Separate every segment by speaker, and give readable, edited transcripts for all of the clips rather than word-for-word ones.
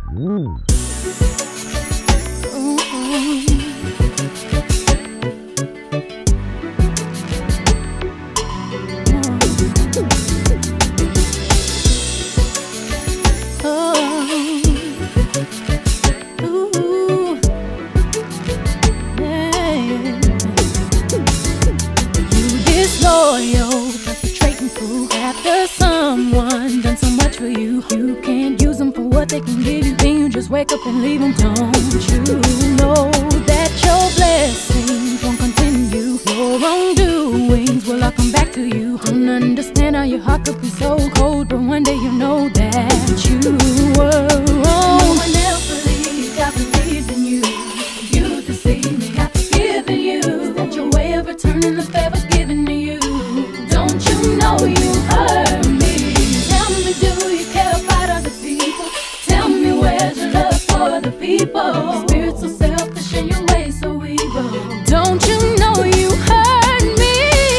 Speaker 1: Disloyal, perpetrating fool. After someone done so much for you, you can't use them for what they can give you. Then you just wake up and leave them. Don't you know that your blessings won't continue? Your wrongdoings will all come back to you. Don't understand how your heart could be so cold, but one day you know that you were wrong. No one else believed, I believed in you. You deceived me, I forgiven you. Is that your way of returning the favor given to you? Don't you know you hurt me? Tell me, do you care about other people? Tell me, where's your love for the people? Your spirit's so selfish and your ways so evil. Don't you know you hurt me?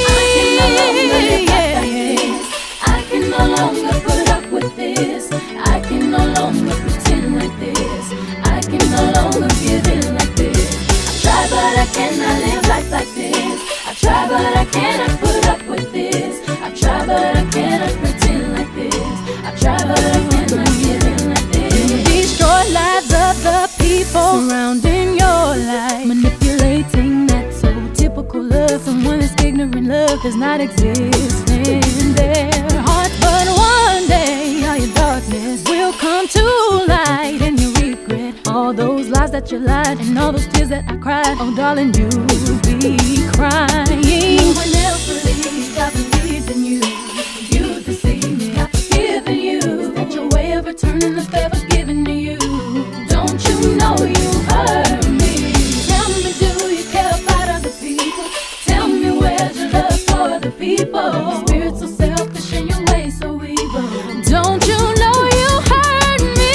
Speaker 1: I can no longer put up with this. I can no longer pretend like this. I can no longer give in like this. I try but I cannot live life like this. I try but I cannot put up with this. I try but I cannot pretend like this. I try but I cannot give in like this. You destroy lives of the people surrounding your life, manipulating that so typical love. Someone that's ignorant, love does not exist in their hearts. But one day all your darkness will come to light, and you regret all those lies that you lied, and all those tears that I cried. Oh darling, you'll be crying. No one else believed, I believed in you. You deceived me, I've forgiven you. Is that your way of returning the favor given to you? Don't you know you hurt me? Tell me, do you care about other people? Tell me, where's your love for the people? Your spirit's so selfish and your ways so evil. Don't you know you hurt me?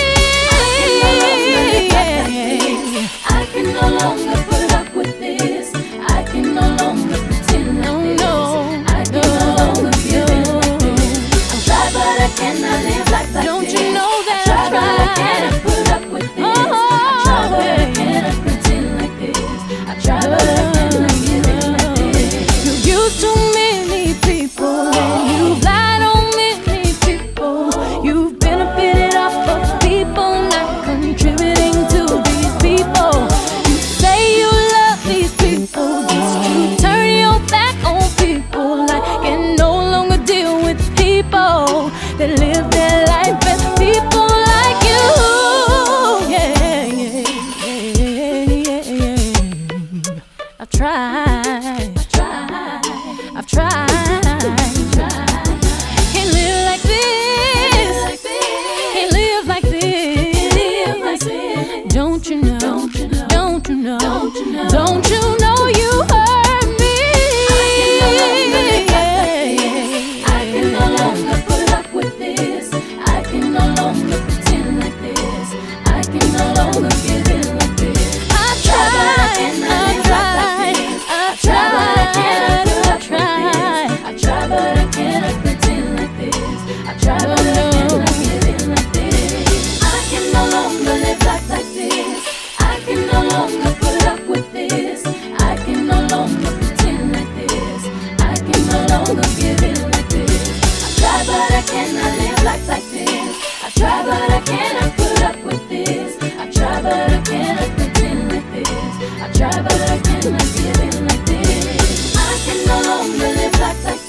Speaker 1: I can no longer put up with this. I can no longer pretend like this. I can no longer give in like this. I try but I cannot live life like this. Don't you know that I try but I cannot put up with this. I try but I cannot pretend like this. I try but I cannot give in like this. You've used too many people and you've lied on many people. You've benefited off of people not contributing to these people. You say you love these people, just to turn your back on people. I can no longer deal with people that live their life as people like you. I've tried. I've tried. Can't live like this. Can't live like this. Don't you know? Don't you know? Don't you know? Don't you know you hurt me? I can no longer put up with this. I can no longer pretend like this. I can no longer give in like this. I try but I cannot live like this. I try but I cannot put up with this. I try but I cannot pretend like this. I try but I cannot give in like this. I can no longer live life like this. I can no longer put up with this. I can no longer pretend like this. I can no longer give in like this. I try but I cannot live life like this. I try but I cannot put up with this. I try but I cannot pretend like this. I try but I cannot give in like this. I can no longer live life like this.